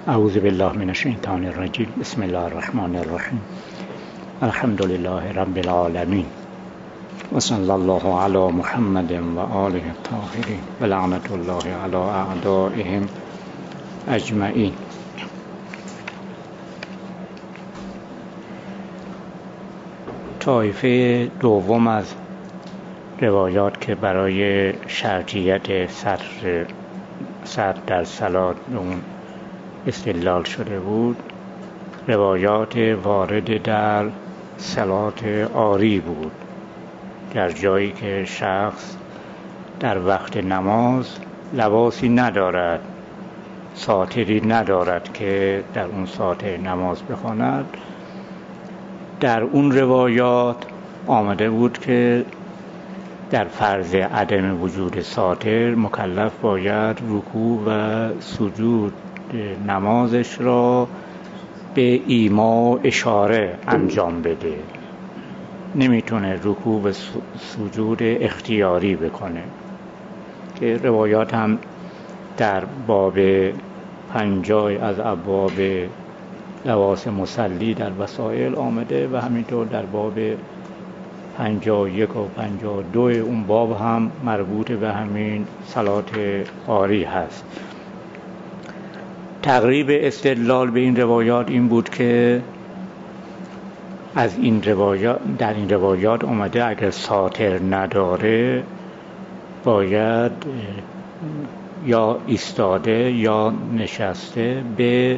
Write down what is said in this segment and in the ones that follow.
اعوذ بالله من الشیطان الرجیم. بسم الله الرحمن الرحیم. الحمد لله رب العالمین و صلی الله علی محمد و آله الطاهرین و لعنت الله علی اعدائهم اجمعین. طایفه دوم از روایات که برای شرطیت صدر در صلات اون استدلال شده بود، روایات وارد در صلات عاری بود، در جایی که شخص در وقت نماز لباسی ندارد، ساتری ندارد که در اون ساتر نماز بخواند. در اون روایات آمده بود که در فرض عدم وجود ساتر مکلف باید رکوع و سجود نمازش را به ایما و اشاره انجام بده، نمیتونه رکوع و سجود اختیاری بکنه، که روایات هم در باب 50 از ابواب لباس مصلی در وسائل آمده و همینطور در باب 51 و 52 اون باب هم مربوط به همین صلات عاری هست. تقریب استدلال به این روایات این بود که در این روایات آمده اگر ساتر نداره باید یا ایستاده یا نشسته به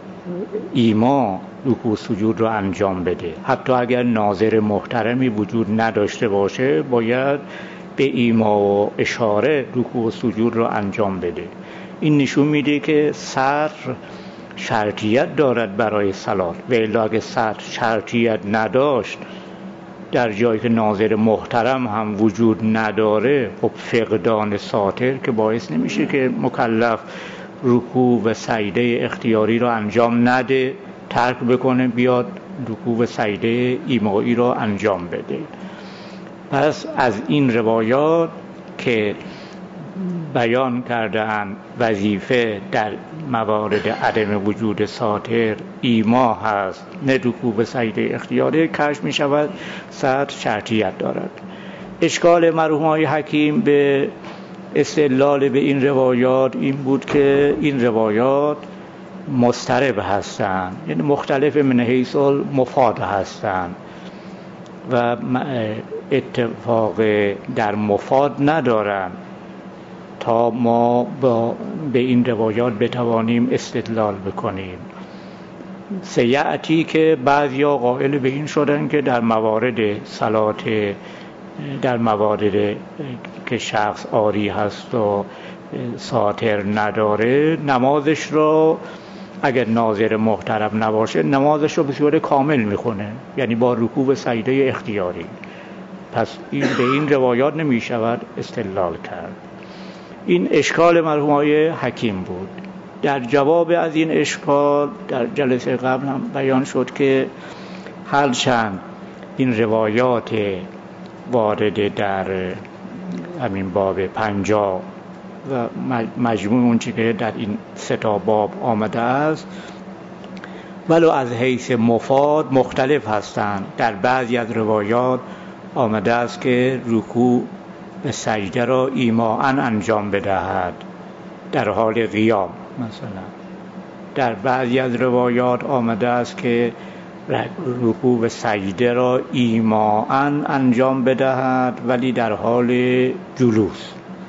ایما رکوع سجود رو انجام بده. حتی اگر ناظر محترمی وجود نداشته باشه باید به ایما و اشاره رکوع سجود رو انجام بده. این نشون میده که صدر شرطیت دارد برای صلات، و الا اگه صدر شرطیت نداشت در جایی که ناظر محترم هم وجود نداره، خب فقدان ساتر که باعث نمیشه که مکلف رکوع و سجده اختیاری رو انجام نده، ترک بکنه بیاد رکوع و سجده ایمایی رو انجام بده. پس از این روایات که بیان کرده‌اند وظیفه در موارد عدم وجود ساتر ایما هست، نه رکوع و سجده اختیاری، کشف می شود صدر شرطیت دارد. اشکال مرحوم حکیم به استدلال به این روایات این بود که این روایات مضطرب هستند، یعنی مختلف من حیث المفاد هستند و اتفاق در مفاد ندارند تا ما به این روایات بتوانیم استدلال بکنیم. سیعتی که بعضیا قائل به این شدن که در موارد صلات، در مواردی که شخص عاری هست و ساتر نداره، نمازش رو اگر ناظر محترم نباشه نمازش رو به صورت کامل میخونه، یعنی با رکوع و سجده اختیاری. پس این به این روایات نمی شود استدلال کرد. این اشکال مرحوم حکیم بود. در جواب از این اشکال در جلسه قبل هم بیان شد که هرچند این روایات وارد در همین باب 50 و مجموع اون چی که در این 3 باب آمده است، ولو از حیث مفاد مختلف هستند. در بعضی از روایات آمده است که رکوع و سجده را ایماءً انجام بدهد در حال قیام. مثلا در بعضی از روایات آمده است که رکوع و سجده را ایماءً انجام بدهد ولی در حال جلوس.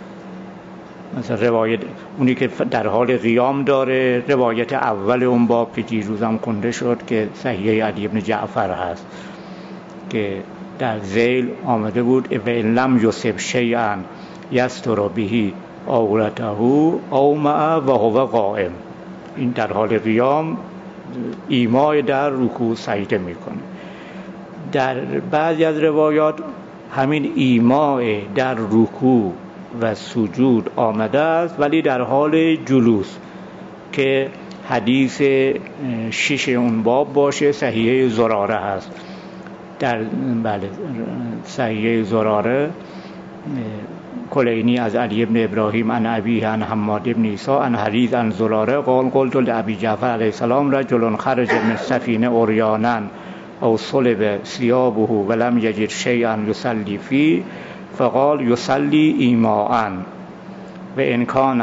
مثلا روایت اونی که در حال قیام داره، روایت اول اون باب که دیروزم خونده شد که صحیح علی بن جعفر هست که در ذیل آمده بود و ان لم یصب شیئا یستر به عورته او مع و هو قائم. این در حال قیام ایمای در رکوع سجده میکنه. در بعضی از روایات همین ایمای در رکوع و سجود آمده است ولی در حال جلوس، که حدیث 6 اون باب باشه صحیحه زراره هست. در صحیحه زراره کلینی از علی ابن ابراهیم عن ابیه عن حماد ابن عیسی عن حریز عن زراره قال قلت لابی جعفر علیه السلام رجل خرج من سفینه عریانا او صلب ثیابه ولم یجد شیئا یصلی فیه فقال یصلی ایماء و ان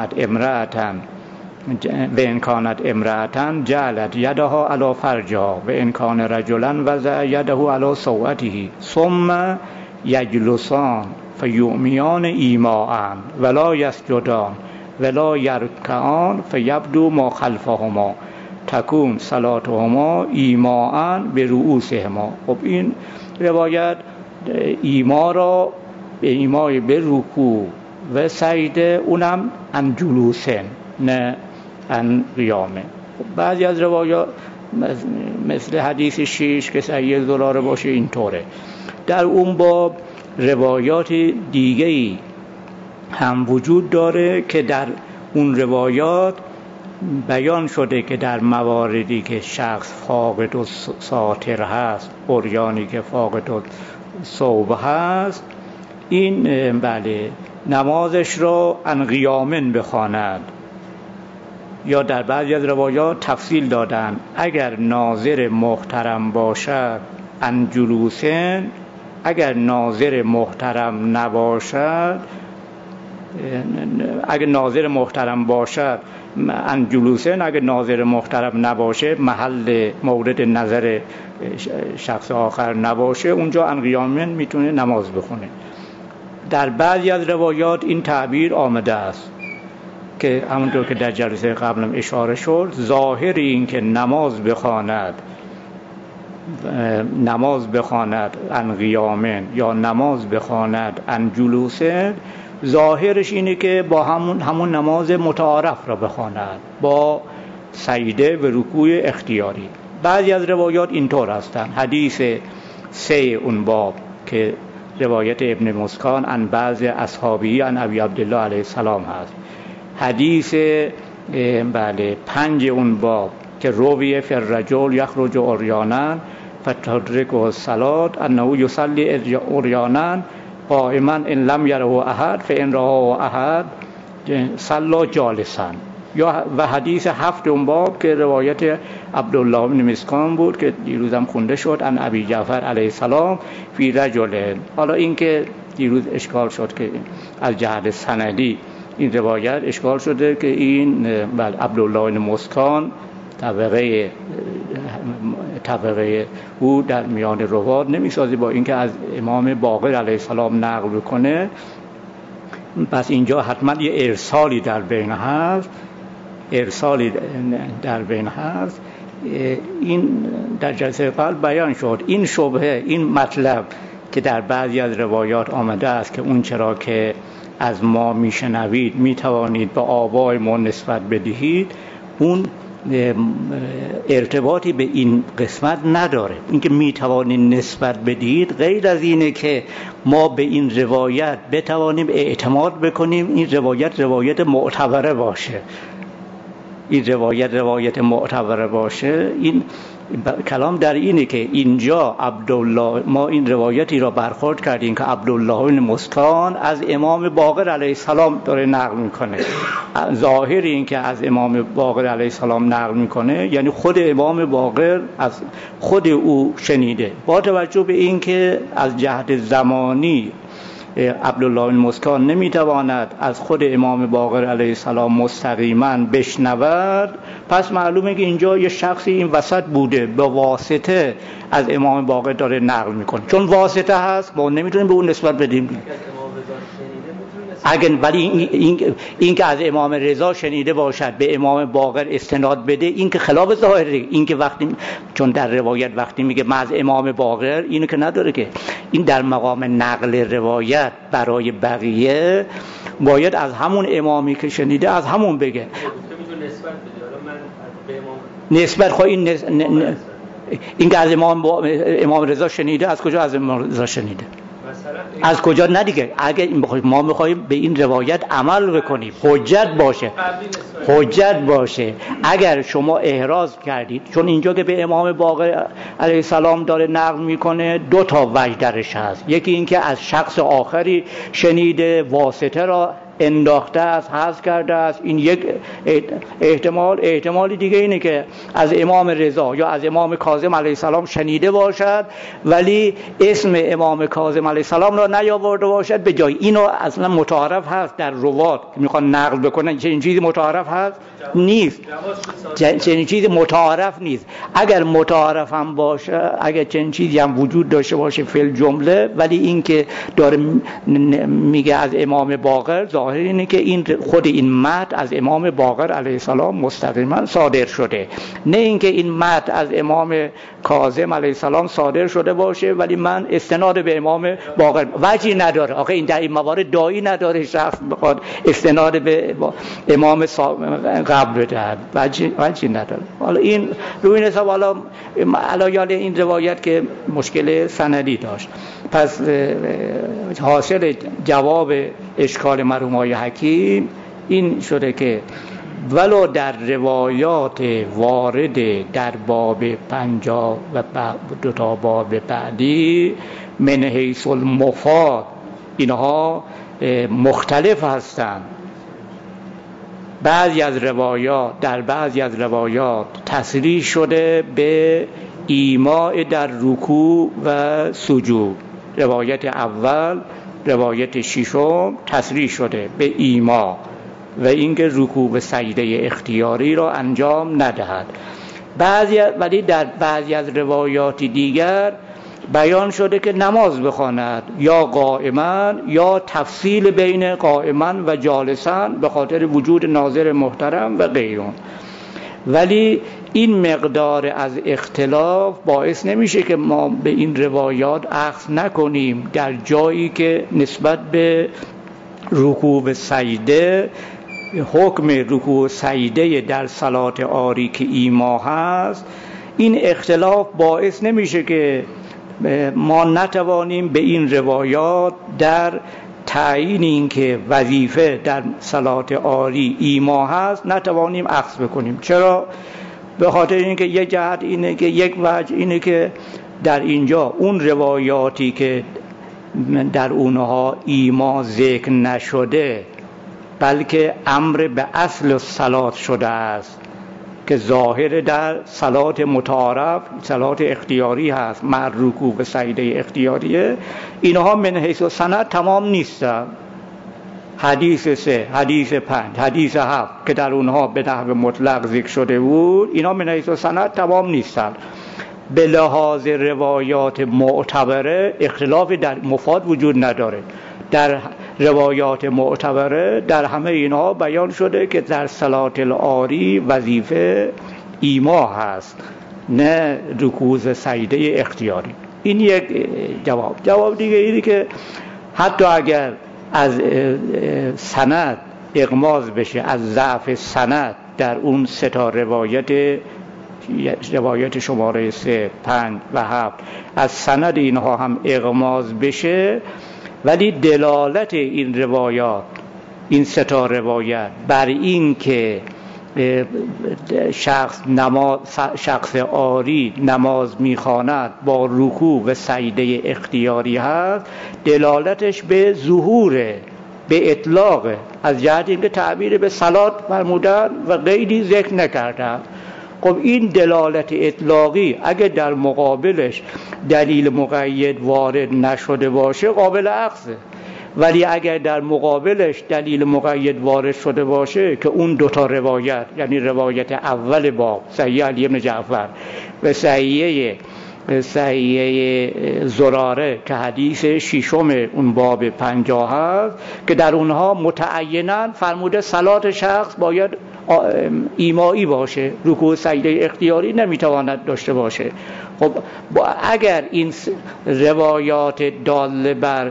کانت امرأة جعلت یدها علی فرجها و ان کان رجلا وضع یده علی سوءته ثم یجلسان فیؤمیان ایماء ولا یسجدان ولا یرکعان فیبدو ما خلفهما تکون صلاتهما ایماء به رؤوسهما. خب این روایت ایما را به ایمای به رکوع و سجده اونم ان جلوسن نه ان قیامه. بعضی از روایات مثل حدیث 6 که صحیح زراره باشه اینطوره. در اون باب روایات دیگه‌ای هم وجود داره که در اون روایات بیان شده که در مواردی که شخص فاقد و ساتر هست، عریانی که فاقد و ثوب هست، این بله نمازش را ان قیامن بخواند. یا در بعضی از روایات تفصیل دادن اگر ناظر محترم باشد ان جلوسن، اگر ناظر محترم نباشد، اگر ناظر محترم باشد ان جلوسن، اگر ناظر محترم نباشه محل مورد نظر شخص آخر نباشه اونجا ان قیامن میتونه نماز بخونه. در بعضی از روایات این تعبیر آمده است که همونطور که در جلسه قبلم اشاره شد، ظاهر این که نماز بخواند ان قیامن یا نماز بخواند ان جلوسن، ظاهرش اینه که با همون نماز متعارف را بخواند با سجده و رکوع اختیاری. بعضی از روایات اینطور هستند. حدیث 3 اون باب که روایت ابن مسکان عن بعض اصحابی عن ابی عبدالله علیه السلام هست. حدیث 5 اون باب که روی فی الرجل یخرج عریانا فتدرکه الصلاة انه یصلی عریانا قائما ان لم یره احد فان رآه احد صلی جالسا. یا و حدیث 7 اون باب که روایت عبدالله بن مسکان بود که دیروزم خونده شد عن ابی جعفر علیه السلام فی رجل. حالا این که دیروز اشکال شد که از جهت سندی این روایت اشکال شده که این عبدالله بن مسکان طبقه او در میان روات نمیسازه با اینکه از امام باقر علیه السلام نقل بکنه، پس اینجا حتما یه ارسالی در بین هست. این در جلسه قبل بیان شد. این شبهه، این مطلب که در بعضی از روایات آمده است که اون چرا که از ما میشنوید میتوانید به آبای ما نسبت بدهید، اون ارتباطی به این قسمت نداره. اینکه میتوانید نسبت بدهید غیر از اینه که ما به این روایت بتوانیم اعتماد بکنیم این روایت معتبره باشه. این کلام در اینه که اینجا عبدالله، ما این روایتی را برخورد کردیم که عبدالله بن مسکان از امام باقر علیه السلام داره نقل میکنه. ظاهر این که از امام باقر علیه السلام نقل میکنه یعنی خود امام باقر از خود او شنیده. با توجه به این که از جهت زمانی عبدالله بن مسکان نمیتواند از خود امام باقر علیه السلام مستقیما بشنود، پس معلومه که اینجا یه شخصی این وسط بوده به واسطه از امام باقر داره نقل میکنه. چون واسطه هست ما نمیتونیم به اون نسبت بدیم. ولی این که از امام رضا شنیده باشد به امام باقر استناد بده، این که خلاف ظاهره. این که وقتی چون در روایت وقتی میگه من از امام باقر، اینو که نداره که این در مقام نقل روایت برای بقیه باید از همون امامی که شنیده از همون بگه. نسبت خواهی این که از امام رضا شنیده، از کجا از امام رضا شنیده؟ از کجا؟ نه دیگه، اگه ما میخوایم به این روایت عمل بکنیم، حجت باشه. اگر شما احراز کردید، چون اینجا که به امام باقر علیه السلام داره نقل میکنه 2 تا وجه درش هست. یکی این که از شخص آخری شنیده، واسطه را انداخته است، حذف کرده است، این یک احتمال دیگه اینه که از امام رضا یا از امام کاظم علیه السلام شنیده باشد ولی اسم امام کاظم علیه السلام را نیاورده باشد به جای. اینو اصلا متعارف هست در روات که میخوان نقل بکنن، چنین چیزی متعارف هست نیست، چنین چیزی متعارف نیست. اگر متعارف هم باشه، اگر چنین چیزی هم وجود داشته باشه فی الجمله، ولی این که داره میگه از امام باقر، ظاهر اینه که این خود این متن از امام باقر علیه السلام مستقیما صادر شده، نه اینکه این متن از امام کاظم علیه السلام صادر شده باشه ولی من استناد به امام باقر وجهی نداره. آخه این در این موارد داعی نداره شخص بخواد استناد به امام قبل بده، وجهی نداره. حالا این روی این حساب حالا این روایت که مشکل سندی داشت، پس حاصل جواب اشکال مرحوم آقای حکیم این شده که ولو در روایات وارد در باب 50 و 2 تا باب بعدی من حیث المفاد اینها مختلف هستند. در بعضی از روایات تصریح شده به ایماء در رکوع و سجود. روایت اول، روایت 6 تصریح شده به ایما و اینکه رکوع و سجده اختیاری را انجام ندهد. ولی در بعضی از روایات دیگر بیان شده که نماز بخواند یا قائما یا تفصیل بین قائما و جالسا به خاطر وجود ناظر محترم و غیرون. ولی این مقدار از اختلاف باعث نمیشه که ما به این روایات اخذ نکنیم در جایی که نسبت به رکوع و سجده، حکم رکوع و سجده در صلات عاری که ایما هست، این اختلاف باعث نمیشه که ما نتوانیم به این روایات در تعیین این که وظیفه در صلات عاری ایما هست نتوانیم اخذ بکنیم. چرا؟ به خاطر اینکه یک جهت اینه که یک وجه اینه که در اینجا اون روایاتی که در اونها ایما ذکر نشده بلکه امر به اصل صلات شده است که ظاهر در صلات متعارف، صلات اختیاری هست، مع رکوع و سجده اختیاریه، اینها من حیث سند تمام نیستن. حدیث 3، حدیث 5، حدیث 7 که در اونها به نحو مطلق ذکر شده بود، اینا من حیث سند تمام نیستن. به لحاظ روایات معتبره اختلافی در مفاد وجود نداره. در روایات معتبره در همه اینها بیان شده که در صلات العاری وظیفه ایما هست، نه رکوع و سجده اختیاری. این یک جواب دیگه اینه که حتی اگر از سند اغماض بشه، از ضعف سند در اون 3 تا روایت شماره 3، 5 و 7 از سند اینها هم اغماض بشه، ولی دلالت این روایات، این 3 تا روایت بر این که شخص عاری نماز میخواند با رکوع و سجده اختیاری هست، دلالتش به ظهوره، به اطلاق، از جهت اینکه تعبیر به صلات فرمودن و غیری ذکر نکردن. خب این دلالت اطلاقی اگه در مقابلش دلیل مقید وارد نشده باشه قابل اخذه، ولی اگر در مقابلش دلیل مقید وارد شده باشه که اون 2 تا روایت، یعنی روایت اول باب صحیح علی بن جعفر و صحیح زراره که حدیث 6 اون باب 50 هست که در اونها متعیناً فرموده صلات شخص باید ایمایی باشه، رکوع دسته اختیاری نمیتواند داشته باشه. خب اگر این روایات داله بر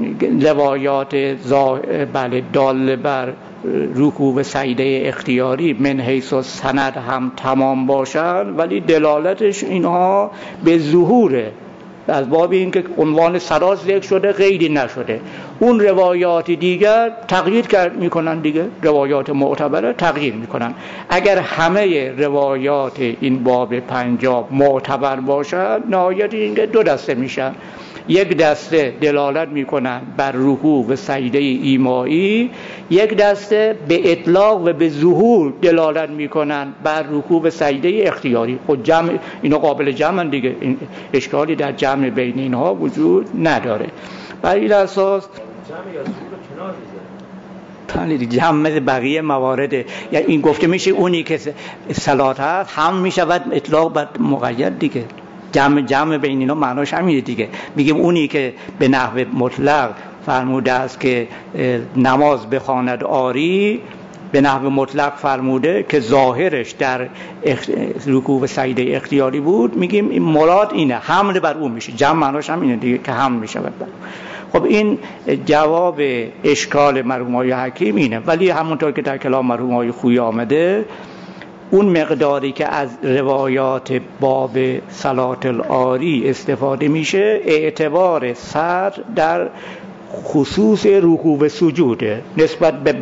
داله بر رکوع و سجده اختیاری من حیث سند هم تمام باشن، ولی دلالتش اینها به ظهوره، از باب این که عنوان صلات ذکر شده غیری نشده. اون روایات دیگر تغییر میکنن دیگه، روایات معتبره تغییر میکنن. اگر همه روایات این باب 50 معتبر باشد، نهایت این که دو دسته میشن. یک دسته دلالت میکنن بر رکوع و سجده ایمایی، یک دسته به اطلاق و به ظهور دلالت میکنن بر رکوع و سجده اختیاری. خود جمع اینا قابل جمع دیگه، این اشکالی در جمع بین اینها وجود نداره. بر این اساس جمع بقیه موارد، یعنی این گفته میشه اونی که صلات هست هم میشود اطلاق بر مقید دیگه. جمع بین اینا معناش همینه دیگه. میگیم اونی که به نحو مطلق فرموده است که نماز بخواند آری، به نحو مطلق فرموده که ظاهرش در رکوع و سجده اختیاری بود، میگیم این مراد اینه، حمل بر اون میشه. جمع معناش همینه دیگه که حمل میشود بر. خب این جواب اشکال مرحوم آقای حکیم اینه. ولی همونطور که در کلام مرحوم آقای خویی آمده، اون مقداری که از روایات باب صلات العاری استفاده میشه اعتبار صدر در خصوص رکوع و سجوده. نسبت به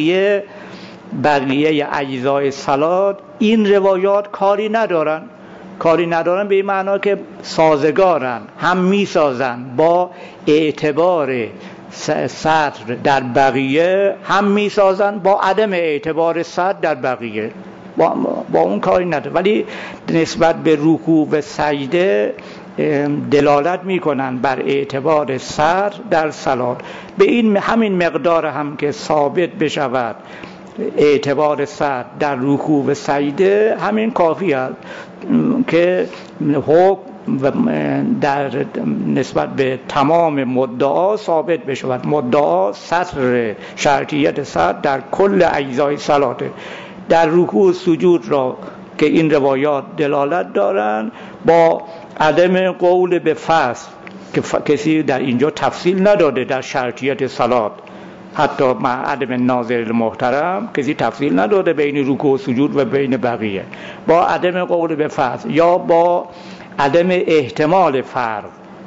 بقیه اجزای صلات این روایات کاری ندارن به این معنا که سازگارن، هم میسازن با اعتبار صدر در بقیه، هم میسازن با عدم اعتبار صدر در بقیه، با اون کاری نداره. ولی نسبت به رکوع و سجده دلالت میکنن بر اعتبار صدر در صلات. به این همین مقدار هم که ثابت بشود اعتبار صدر در رکوع و سجده، همین کافی است که حکم در نسبت به تمام مدعا ثابت بشود. مدعا سطر شرطیت صدر در کل اجزای صلاته. در رکوع و سجود را که این روایات دلالت دارن، با عدم قول به فصل که کسی در اینجا تفصیل نداده در شرطیت صلات، حتی مع عدم ناظر المحترم کسی تفصیل نداده بین رکوع و سجود و بین بقیه، با عدم قول به فصل یا با عدم احتمال فرق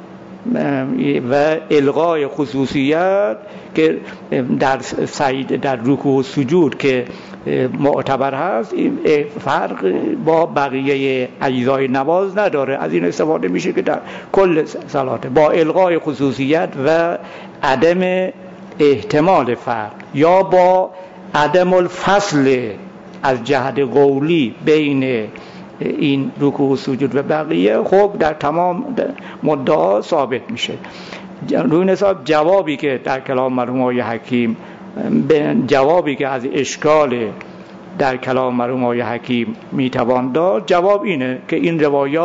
و الغای خصوصیت که در رکوع و سجود که معتبر هست، فرق با بقیه اجزای نماز نداره. از این استفاده میشه که در کل صلات با الغای خصوصیت و عدم احتمال فرق یا با عدم الفصل از جهت قولی بین این رکوع و سجود و بقیه، خب در تمام مدعا ثابت میشه. روی این حساب جوابی که در کلام مرحوم آقای حکیم، جوابی که از اشکال در کلام مرحوم آقای حکیم میتوان داد، جواب اینه که این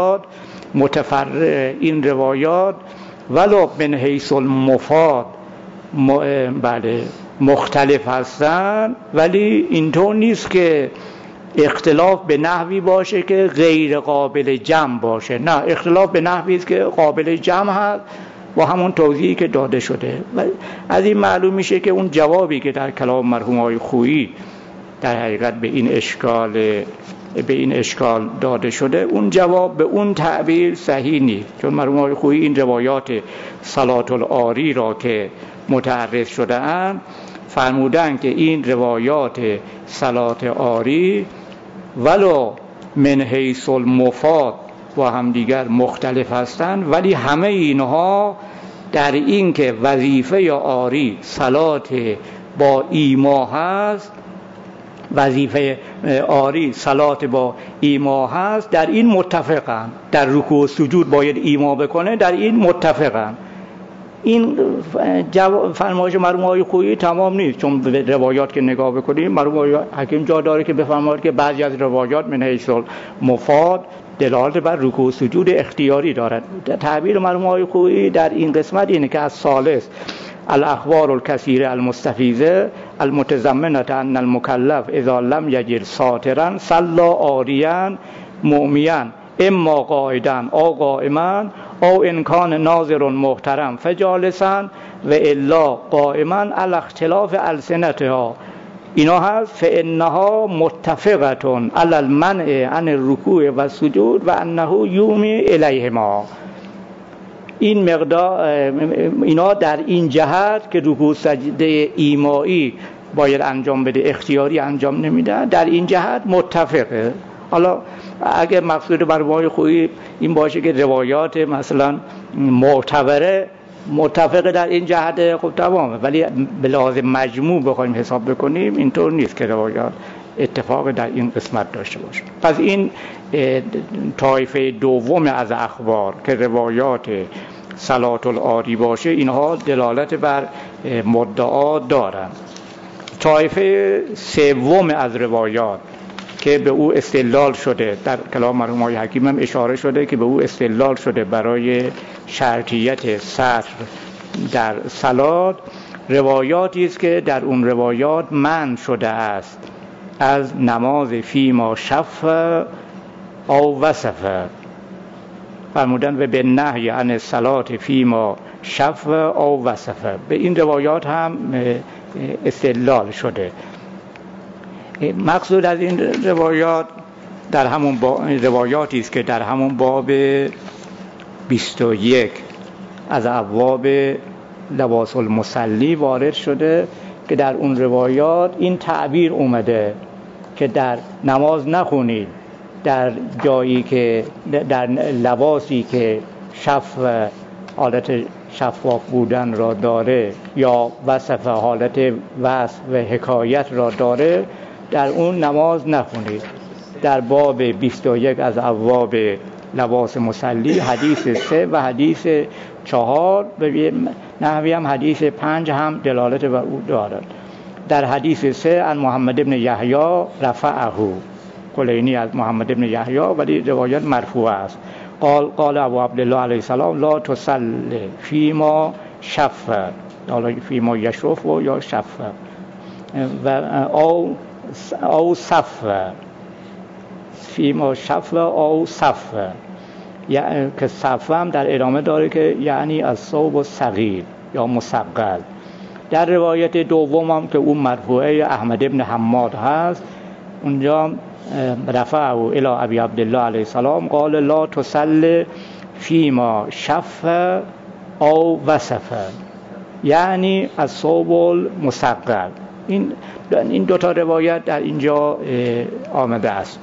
روایات ولو من حیث المفاد مختلف هستن، ولی اینطور نیست که اختلاف به نحوی باشه که غیر قابل جمع باشه. نه، اختلاف به نحوی است که قابل جمع هست با همون توضیحی که داده شده. و از این معلوم میشه که اون جوابی که در کلام مرحوم آقای خویی در حقیقت به این اشکال داده شده، اون جواب به اون تعبیر صحیح نیست. چون مرحوم آقای خویی این روایات صلات العاری را که متعرض شده اند فرمودن که این روایات صلات عاری ولو من حیث المفاد و هم دیگر مختلف هستند، ولی همه اینها در این که وظیفه عاری صلات با ایما هست، وظیفه عاری صلات با ایما هست، در این متفقن. در رکوع و سجود باید ایما بکنه، در این متفقن. این فرمایش مرحوم آقای خویی تمام نیست، چون به روایات که نگاه بکنیم مرحوم آقای حکیم جا داره که بفرماید که بعضی از روایات من حیث المفاد دلالت بر رکوع و سجود اختیاری دارد. تعبیر مرحوم آقای خویی در این قسمت اینه که از ثالث الاخبار الکثیره المستفیضه المتضمنه ان المکلف اذا لم یجد ساترا صلی عاریا معمیا اما قاعدا او قائما او ان کان ناظر محترم فجالسا و الا قائما علی اختلاف السنتها. اینا هست فانها متفقه علی المنع عن الرکوع و السجود و انه یومی الیهما. این مقدار اینا در این جهت که رکوع سجده ایمایی باید انجام بده، اختیاری انجام نمیده، در این جهت متفقه. حالا اگه مقصود بر خویی این باشه که روایات مثلا معتبره متفق در این جهت، خب تمامه، ولی به لحاظ مجموع بخوایم حساب بکنیم اینطور نیست که روایات اتفاق در این قسمت داشته باشه. پس این طایفه دوم از اخبار که روایات صلات العاری باشه، اینها دلالت بر مدعا دارند. طایفه سوم از روایات که به او استدلال شده، در کلام مرحوم آقای حکیم هم اشاره شده که به او استدلال شده برای شرطیت سطر در صلات، روایاتی است که در اون روایات منع شده است از نماز فیما شف او وصف. فرمودن و به نهی عن الصلات فیما شف او وصف. به این روایات هم استدلال شده. مقصود از این روایات در همون روایاتی است که در همون باب 21 از ابواب لباس المصلی وارد شده که در اون روایات این تعبیر اومده که در نماز نخونید در جایی که در لباسی که حالت شفاف بودن را داره یا وصف حالت وصف و حکایت را داره، در اون نماز نخونید. در باب 21 از ابواب لباس مصلی حدیث 3 و حدیث 4 به نحوی هم حدیث 5 هم دلالت بر او دارد. در حدیث 3 عن محمد بن یحیی رفعه، کلینی از محمد بن یحیی ولی روایت مرفوع است. قال ابو عبدالله علیه السلام لا تصل فیما شف، حالا فیما یشرف و یا شف و او صف، فیما شف او صف، یعنی که صف هم در ادامه داره که یعنی از ثوب و صغیر یا مسقل. در روایت دوم هم که اون مرفوعه احمد ابن حماد هست، اونجا رفعه الی ابی عبدالله علیه السلام قال لا تصل فیما شف او وصف، یعنی از ثوب المسقل. این دو تا روایت در اینجا آمده است.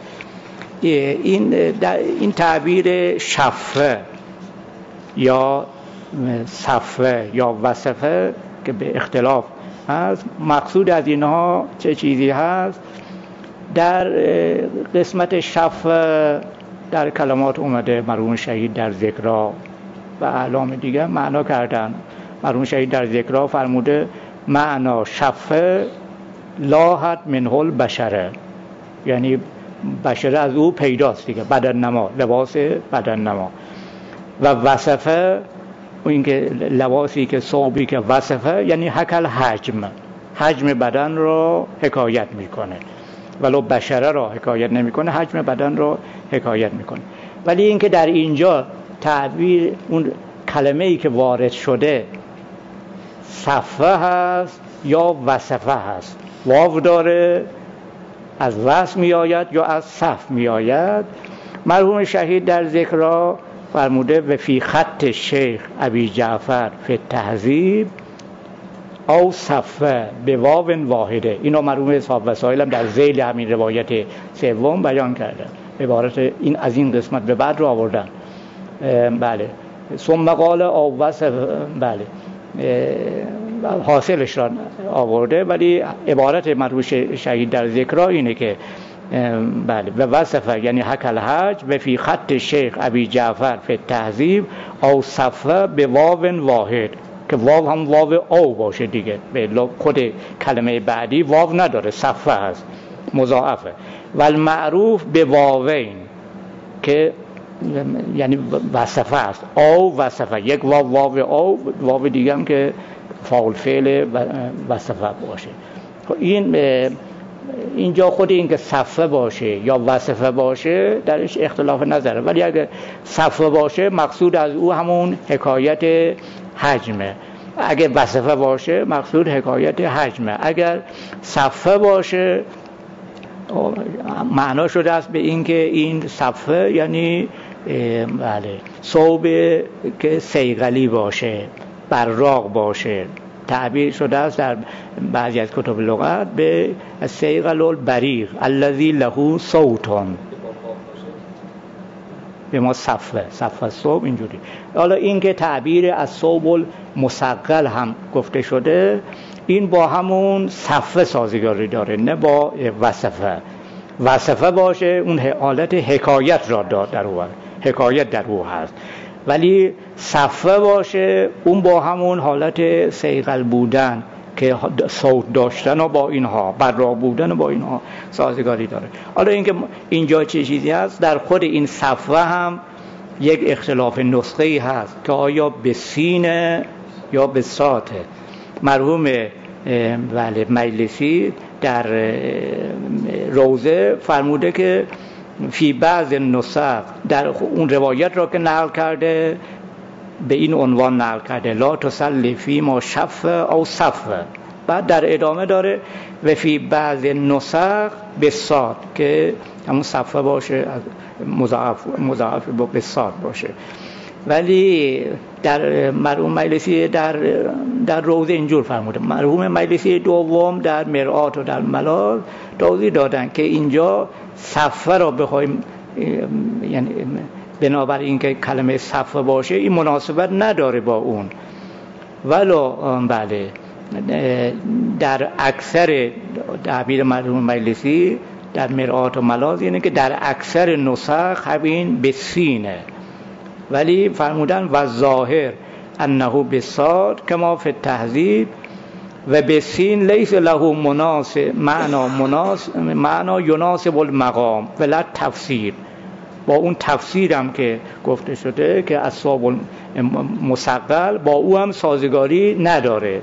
این تعبیر شفه یا صفه یا وصفه که به اختلاف هست، مقصود از اینها چه چیزی هست؟ در قسمت شفه در کلمات اومده مرحوم شهید در ذکرها و اعلام دیگه معنا کردن. مرحوم شهید در ذکرها فرموده معنا شفه لاحت منه البشره، یعنی بشره از او پیداست دیگه، بدن نما، لباس بدن نما. و وصفه این که لباسی که ثوبی که وصفه یعنی حکل حجم بدن رو حکایت میکنه، ولو بشره را حکایت نمیکنه، حجم بدن را حکایت میکنه. ولی این که در اینجا تعبیر اون کلمه ای که وارد شده صفه هست یا وصفه هست، واو داره، از وصف می آید یا از صف می آید. مرحوم شهید در ذکرها فرموده و فی خط شیخ ابی جعفر فی التهذیب او صفه به واو واحده. اینا مرحوم اصحاب وسائل هم در ذیل همین روایت سوم بیان کردن، عبارت این از این قسمت به بعد رو آوردن. بله ثم قال او وصف، بله حاصلش را آورده، ولی عبارت مرحوم شهید در ذکرها اینه که بله و وصفه یعنی حکل حج و فی خط شیخ ابی جعفر فی التهذیب او صفه به واو واحد، که واو هم واو او باشه دیگه، به خود کلمه بعدی واو نداره، صفه هست مضاعفه. و المعروف به واوین که یعنی وصفه است، او وصفه، یک واو او، واو دیگه هم که فاعل فعل وصفه باشه. اینجا خود این که صفه باشه یا وصفه باشه درش اختلاف نظره، ولی اگه صفه باشه مقصود از او همون حکایت حجمه، اگه وصفه باشه مقصود حکایت حجمه. اگر صفه باشه معنا شده است به این که این صفه یعنی بله صوب که صیقلی باشه، براق باشه، تعبیر شده است در بعضی از کتب لغت به الصیقل البریق الذی له صوت، به ما صفه صوب اینجوری. حالا این که تعبیر از صوب المثقل هم گفته شده، این با همون صفه سازگاری داره، نه با وصفه باشه اون حالت حکایت را در او، حکایت در او هست، ولی صفه باشه اون با همون حالت صیقل بودن که صوت داشتن و با اینها، براق بودن و با اینها سازگاری داره. حالا اینکه اینجا چه چیزی هست، در خود این صفه هم یک اختلاف نسخه‌ای هست که آیا به سین یا به صاته. مرحوم بله مجلسی در روضه فرموده که فی بعض نسخ، در اون روایت را که نقل کرده به این عنوان نقل کرده لا تصلی فی ما شف او صفه، بعد در ادامه داره و فی بعض نسخ بساط که همون صفه باشه، مضاعف با بساط باشه. ولی در مرحوم مجلسی در روضه اینجور فرموده. مرحوم مجلسی دوم در مرآت و در ملاذ توضیح دادن که اینجا صفه را بخوایم، یعنی بنابر اینکه کلمه صفه باشه این مناسبت نداره با اون، ولو بله در اکثر تعبیر مرحوم مجلسی در مرآت و ملاذ اینه که در اکثر نسخ همین به سینه، ولی فرمودن و ظاهر انه بساط کما فی التهذیب و بسین لیس له مناسب معنا یناسب المقام ولا تفسیر. با اون تفسیرم که گفته شده که اصحاب المثقل با او هم سازگاری نداره،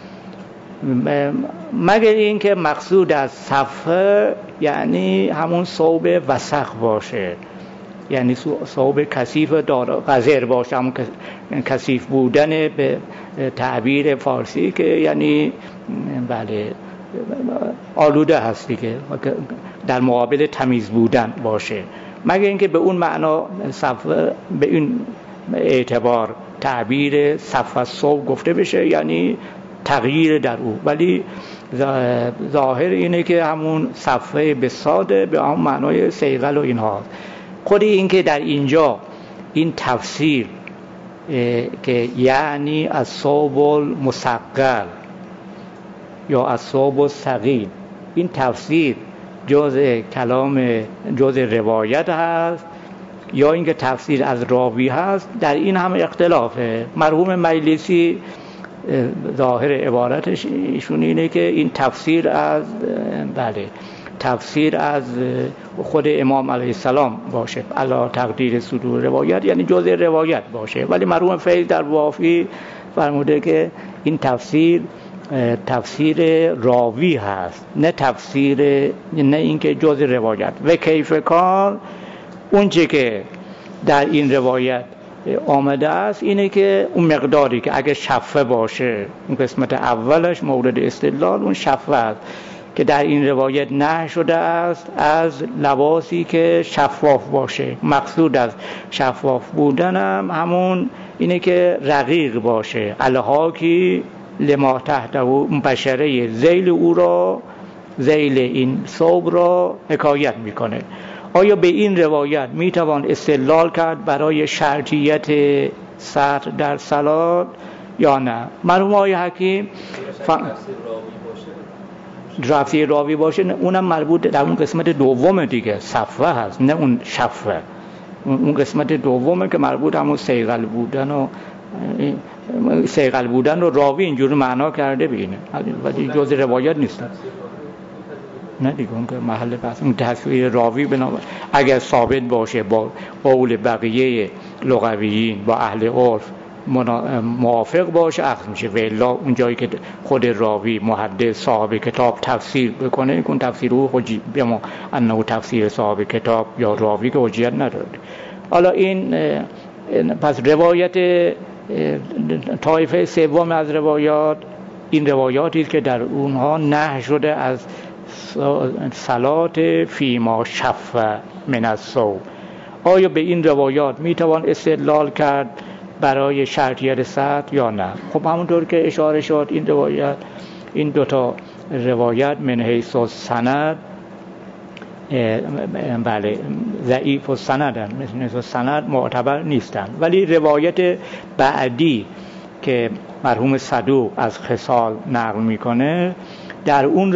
مگر این که مقصود از صفه یعنی همون ثوب وسخ باشه، یعنی ثوب کثیف قذر باشه، همون کثیف بودن به تعبیر فارسی که یعنی بله آلوده هستی که در مقابل تمیز بودن باشه، مگر اینکه به اون معنا صفه به این اعتبار تعبیر صفه ثوب گفته بشه، یعنی تغییر در او. ولی ظاهر اینه که همون صفه بساده به همون معنای صیقل و اینها. خود این که در اینجا این تفسیر که یعنی از ثوب المثقل یا از ثوب الثقیل، این تفسیر جزء کلام جزء روایت هست یا اینکه تفسیر از راوی هست، در این هم اختلافه. مرحوم مجلسی ظاهر عبارتش ایشون اینه که این تفسیر از تفسیر از خود امام علیه السلام باشه علی تقدیر صدور روایت، یعنی جزء روایت باشه. ولی مرحوم فیض در وافی فرموده که این تفسیر راوی هست، نه اینکه جزء روایت. و کیف کار اون چه که در این روایت آمده است اینه که اون مقداری که اگه شفه باشه، اون قسمت اولش مورد استدلال اون شفه است که در این روایت نهی شده است از لباسی که شفاف باشه. مقصود از شفاف بودن همون اینه که رقیق باشه، الهاکی لما تحته بشره، ذیل او را، ذیل این ثوب را حکایت میکنه. آیا به این روایت میتوان استدلال کرد برای شرطیت سطر در صلات یا نه؟ مرحوم آقای حکیم رفعی راوی باشه، اونم مربوط در اون قسمت دوم دیگه، صفه هست، نه اون شفه. اون قسمت دومه که مربوط همون صیقل بودن رو راوی اینجوری معنا کرده بینه، ولی جز روایت نیست. نه دیگه اون که محل بحث اون تصویر راوی اگر ثابت باشه با قول بقیه لغویین با اهل عرف موافق باشه اخذ میشه، و الا اون جایی که خود راوی محدث صاحب کتاب تفسیر بکنه اون تفسیر او حجی بما انه تفسیر صاحب کتاب یا راوی که حجیت نداره. حالا این پس روایت طایفه سوم از روایات این روایاتی است که در اونها نهی شده از صلات فیما شف من الثوب. آیا به این روایات میتوان استدلال کرد برای شرطیت صحت یا نه؟ خب همونطور که اشاره شد این دوتا روایت من حیث السند بله ضعیف السند مثل سند معتبر نیستند، ولی روایت بعدی که مرحوم صدوق از خصال نقل میکنه، در اون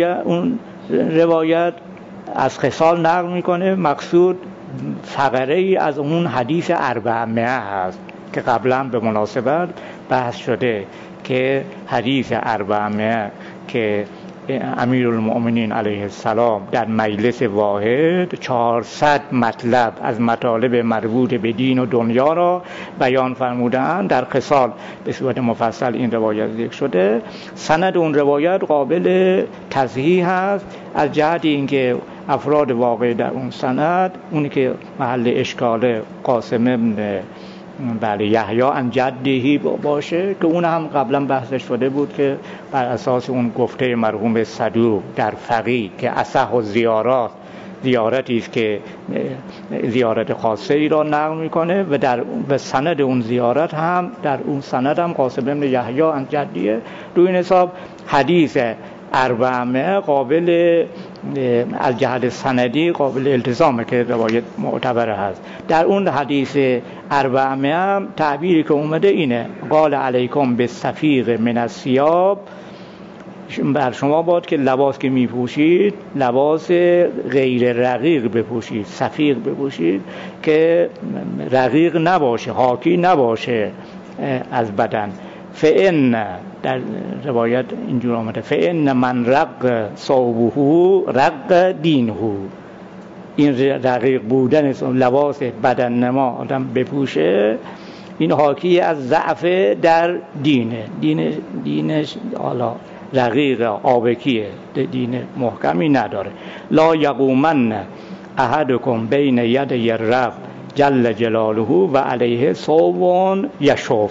روایت از خصال نقل میکنه، مقصود فقره ای از اون حدیث 400 هست که قبلا به مناسبت بحث شده که حدیث 400 که امیرالمؤمنین علیه السلام در مجلس واحد 400 مطلب از مطالب مربوط به دین و دنیا را بیان فرمودند، در خصال به صورت مفصل این روایت ذکر شده. سند اون روایت قابل تصحیح است از جهت اینکه افراد واقع در اون سند، اونی که محل اشکال قاسم ابن یحیی عن جدهی باشه که اون هم قبلا بحثش شده بود که بر اساس اون گفته مرحوم صدوق در فقیه که اصح زیارتی است که زیارت خاصه ای را نقل میکنه و در سند اون زیارت هم در اون سند هم قاسم ابن یحیی عن جدیه. روی این حساب حدیث 400 قابل از جهت سندی قابل التزامه که روایت معتبر هست. در اون حدیث 400 هم تعبیری که اومده اینه: قال علیکم بالصفیغ من الثیاب، بر شما باد که لباس که میپوشید لباس غیر رقیق بپوشید، صفیغ بپوشید که رقیق نباشه، حاکی نباشه از بدن. فإن در روایت اینجور آمده فإن من رق ثوبه رق دینه، این رقیق بودن لباس بدن نما آدم بپوشه این حاکی از ضعف در دینش حالا رقیق آبکیه، دین محکمی نداره. لا یقومن احدکم بین یدی الرب جل جلاله و علیه ثوب یشف،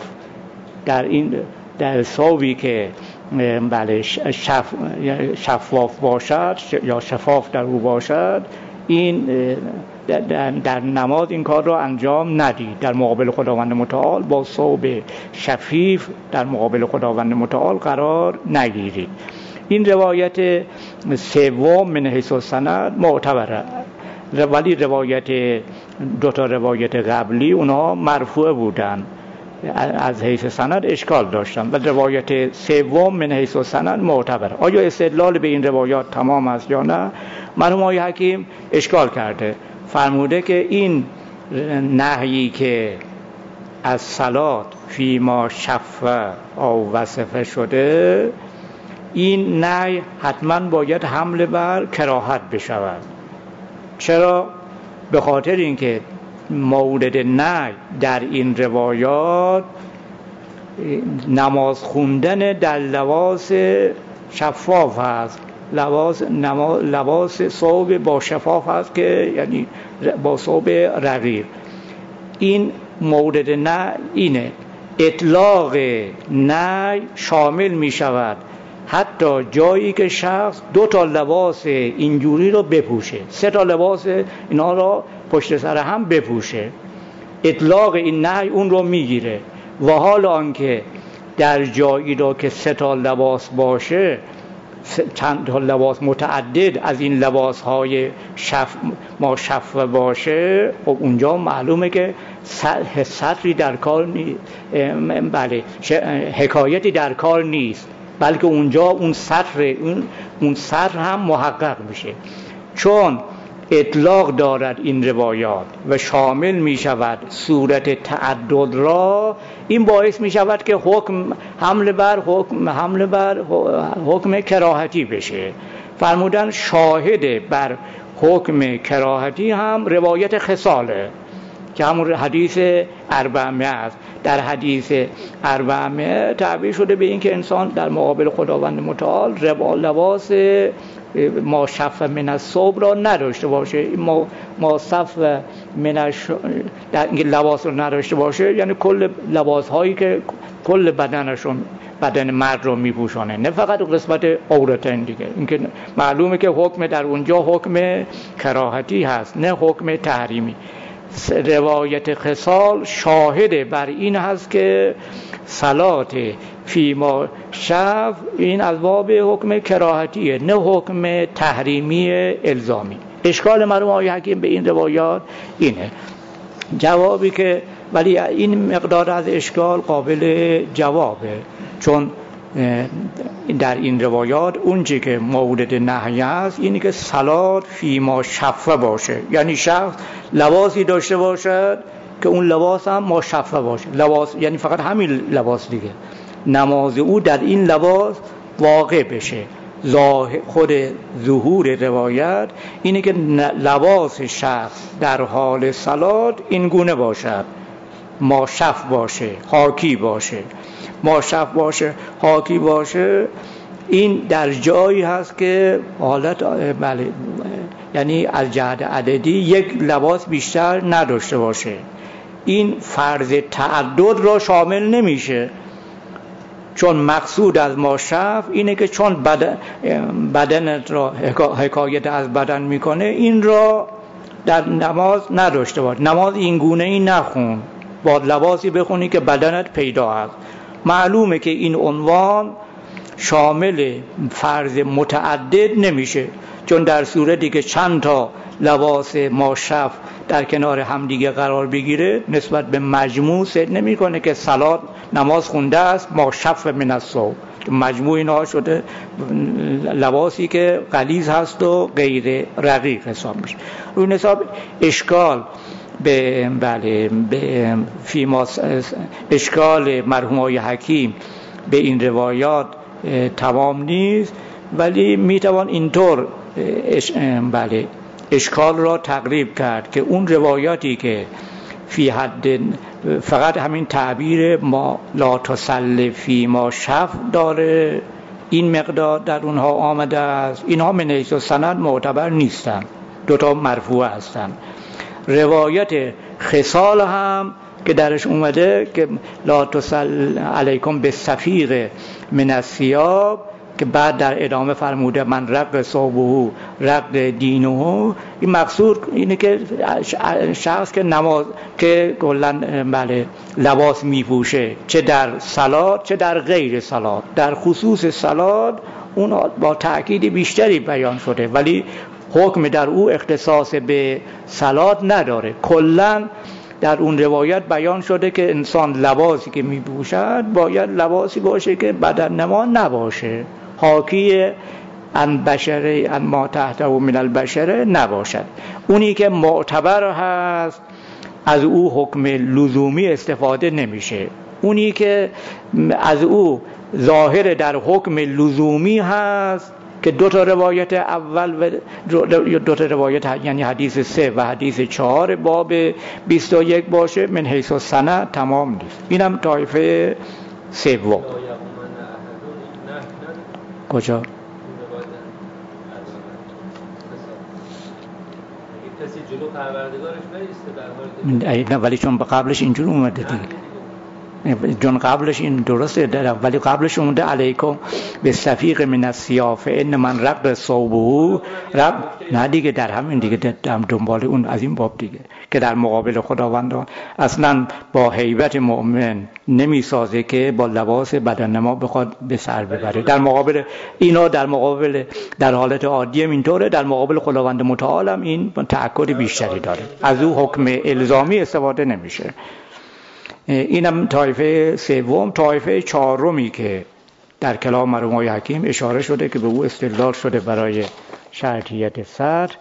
در ثوبی که بله شفاف باشد یا شفاف در او باشد، این در نماز این کار را انجام ندید. در مقابل خداوند متعال با ثوب شفیف در مقابل خداوند متعال قرار نگیرید. این روایت سوم من حیث السند معتبره، ولی دوتا روایت قبلی اونها مرفوع بودن، از حیث سند اشکال داشتن، و روایت سوم من حیث السند معتبره. آیا استدلال به این روایات تمام است یا نه؟ مرحوم آقای حکیم اشکال کرده، فرموده که این نهیی که از صلات فی ما شفه او وصفه شده، این نهی حتما باید حمل بر کراهت بشود. چرا؟ به خاطر اینکه مورد نهی در این روایات نماز خوندن در لباس شفاف هست، لباس ثوب با شفاف هست که یعنی با ثوب رقیق. این مورد نهی اینه. اطلاق نهی شامل می شود حتی جایی که شخص 2 لباس اینجوری رو بپوشه، 3 لباس اینا رو پشت سر هم بپوشه، اطلاق این نهی اون رو میگیره. و حال آنکه در جایی رو که 3 لباس باشه، چند تا لباس متعدد از این لباس‌های ما شفه باشه، خب اونجا معلومه که سطری در کار نیست، بله حکایتی در کار نیست، بلکه اونجا اون سطر هم محقق میشه، چون اطلاق دارد این روایات و شامل می شود صورت تعدد را. این باعث می شود که حمل بر حکم کراهتی بشه. فرمودن شاهد بر حکم کراهتی هم روایت خصاله که همون حدیث 400 است. در حدیث 400 تعبیر شده به این که انسان در مقابل خداوند متعال لباس ما شف من الثوب را نداشته باشه. ما صف من در اینکه لباس رو نداشته باشه یعنی کل لباس هایی که کل بدن مرد رو میپوشانه، نه فقط قسمت عورتین دیگه. اینکه معلومه که حکم در اونجا حکم کراهتی هست، نه حکم تحریمی. روایت خصال شاهد بر این هست که صلات فیما شف این از باب حکم کراهتیه، نه حکم تحریمی الزامی. اشکال مرحوم آقای حکیم به این روایات اینه. جوابی که ولی این مقدار از اشکال قابل جوابه، چون در این روایات اونچه که مورد نهی است اینی که صلات فیما شفه باشه، یعنی شخص لباسی داشته باشد که اون لباس هم مشفه باشه. لباس یعنی فقط همین لباس دیگه، نماز او در این لباس واقع بشه. خود ظهور روایت اینه که لباس شخص در حال صلات این گونه باشد، ماشف باشه، حاکی باشه. ماشف باشه، حاکی باشه، این در جایی هست که حالت بله، یعنی از جهت عددی یک لباس بیشتر نداشته باشه. این فرض تعدد را شامل نمیشه، چون مقصود از ماشف اینه که چون بدن را حکایت از بدن میکنه، این را در نماز نداشته باش. نماز این گونه ای نخون، با لباسی بخونی که بدنت پیدا است. معلومه که این عنوان شامل فرض متعدد نمیشه، چون در صورتی که چند تا لباس ماشف در کنار همدیگه قرار بگیره نسبت به مجموع سد نمیکنه که صلات نماز خونده است ماشف من الثوب، مجموع اینها شده لباسی که غلیظ هست و غیر رقیق حساب میشه. روی حساب اشکال به اشکال مرحوم آقای حکیم به این روایات تمام نیست، ولی میتوان اینطور اشکال را تقریب کرد که اون روایاتی که فی حد فقط همین تعبیر ما لا تصل فی ما شف داره، این مقدار در اونها آمده است، اینها من حیث سند معتبر نیستن، دوتا مرفوع هستن. روایت خصال هم که درش اومده که لا تصل علیکم بالسفیر من الثیاب، که بعد در ادامه فرموده من رق صوبه رق دینه، این مقصود اینه که شخص که نماز که کلا لباس میپوشه، چه در صلات چه در غیر صلات. در خصوص صلات اون با تأکید بیشتری بیان شده، ولی حکم در او اختصاص به صلات نداره. کلا در اون روایت بیان شده که انسان لباسی که میپوشد باید لباسی باشه که بدن نما نباشه، حاکی ان بشره ان ما تحته من البشره نباشد. اونی که معتبر هست از او حکم لزومی استفاده نمیشه. اونی که از او ظاهر در حکم لزومی هست که دو تا روایت اول و دو تا روایت یعنی حدیث 3 و حدیث 4 باب 21 باشه، من حیث السند تمام نیست. اینم طایفه سوم. کجا؟ کسی جلو پروردگارش نیسته در حالی نه، ولی چون قبلش اینجور اومده دیگه، چون قبلش این درسته، ولی قبلش اومده علیکم بالسفیق من الثیاب ان من رق صوبه رب، نه دیگه در همین دیگه دنبال اون از این باب دیگه که در مقابل خداوند اصلا با هیبت مؤمن نمیسازه که با لباس بدننما بخواد به سر ببره. در مقابل اینا، در مقابل در حالت عادی اینطوره، در مقابل خداوند متعال هم این تأکد بیشتری داره، از او حکم الزامی استفاده نمیشه. اینم طایفه سوم. طایفه چهارمی که در کلام مرحوم آقای حکیم اشاره شده که به او استدلال شده برای شرطیت سطر،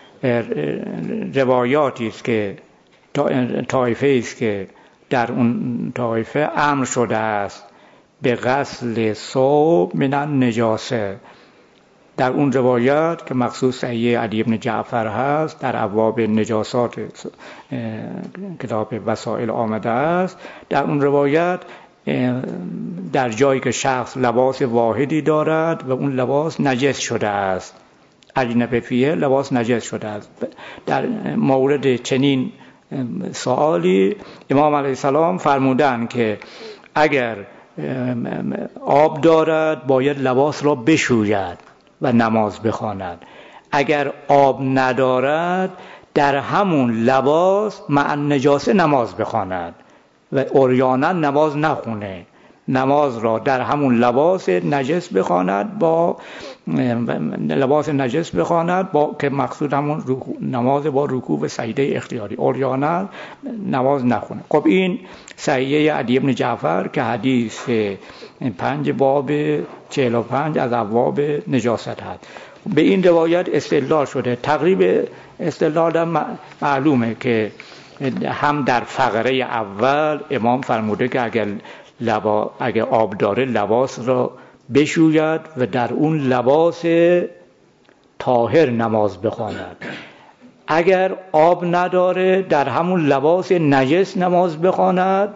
روایاتی است که طایفه است که در اون طایفه امر شده است به غسل ثوب من النجاسه. در اون روایات که مخصوص صحیح علی بن جعفر هست، در ابواب نجاسات کتاب وسائل آمده است، در اون روایات در جایی که شخص لباس واحدی دارد و اون لباس نجس شده است، اجنبه فیه، لباس نجس شده است، در مورد چنین سوالی امام علیه السلام فرمودن که اگر آب دارد باید لباس را بشوید و نماز بخواند، اگر آب ندارد در همون لباس مع النجاسه نماز بخواند و عریانا نماز نخونه، نماز را در همون لباس نجس بخواند، با لباس نجس بخواند، با که مقصود همون نماز با رکوع و سجده اختیاری، عریانا نماز نخونه. خب این صحیحه علی بن جعفر که حدیث 5 باب 45 از ابواب نجاست هست. به این روایت استدلال شده. تقریب استدلال معلومه که هم در فقره اول امام فرموده که اگر آب داره لباس را بشوید و در اون لباس طاهر نماز بخواند. اگر آب نداره در همون لباس نجس نماز بخواند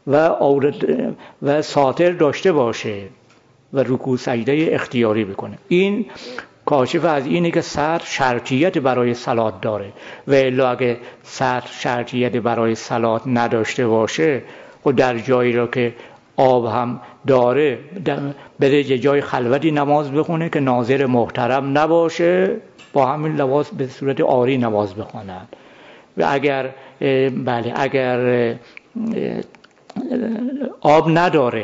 و ساتر داشته باشه و رکوع سجده اختیاری بکنه. این کاشف از اینه که سطر شرطیت برای صلات داره و الا اگه سطر شرطیت برای صلات نداشته باشه و در جایی را که آب هم داره بده یه جای خلوتی نماز بخونه که ناظر محترم نباشه، با همین لباس به صورت عاری نماز بخواند. و اگر آب نداره،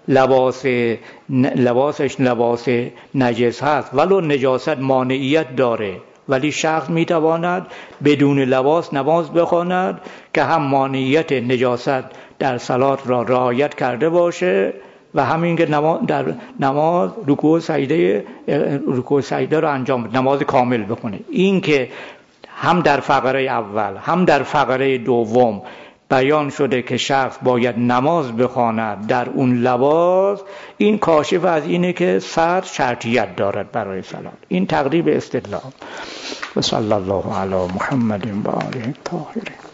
لباسش لباس نجس هست ولو نجاست مانعیت داره، ولی شخص میتواند بدون لباس نماز بخواند که هم مانعیت نجاست در صلات را رعایت کرده باشه و همین که در نماز رکوع سجده را انجام بده، نماز کامل بخونه. این که هم در فقره اول هم در فقره دوم بیان شده که شخص باید نماز بخواند در اون لباس، این کاشف از اینه که سطر شرطیت دارد برای صلات. این تقریب استدلال. و صلی الله علی محمد و آله الطاهرین.